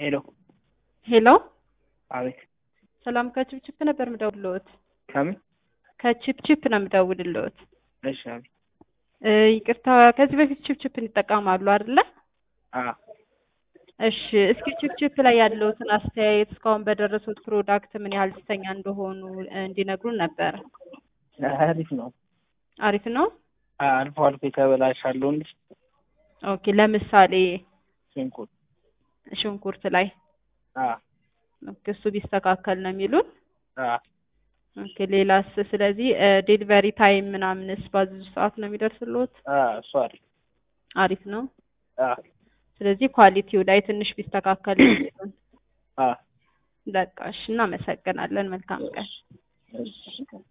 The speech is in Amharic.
ሄሎ ሄሎ አቤት። ሰላም ከቺፕቺፕ ነበር የምደውልልዎት። ከምን? ከቺፕቺፕ ነው የምደውልልዎት። እሺ አቤት። ይቅርታ ከዚህ በፊት ቺፕቺፕን ይጠቀማሉ አይደለ? አዎ እሺ እስኪ ቺፕቺፕ ላይ ያለዎትን አስተያየት እስካሁን በደረሱት ፕሮዳክት ምን ያህል ደስተኛ እንደሆኑ እንዲነግሩን ነበር። አሪፍ ነው። አሪፍ ነው። አልፎ አልፎ የተበላሻለሁ እንጂ ኦኬ ለምሳሌ ሽንኩርት ላይ አዎ ኦኬ እሱ ቢስተካከል ነው የሚሉን። አዎ ኦኬ ሌላስ? ስለዚህ ዴሊቨሪ ታይም ምናምንስ ባዝዙ ሰዓት ነው የሚደርስልዎት? እሱ አሪፍ ነው። አዎ ስለዚህ ኳሊቲው ላይ ትንሽ ቢስተካከል ነው የሚሉን። አዎ በቃ እሺ እናመሰግናለን። መልካም ቀን። እሺ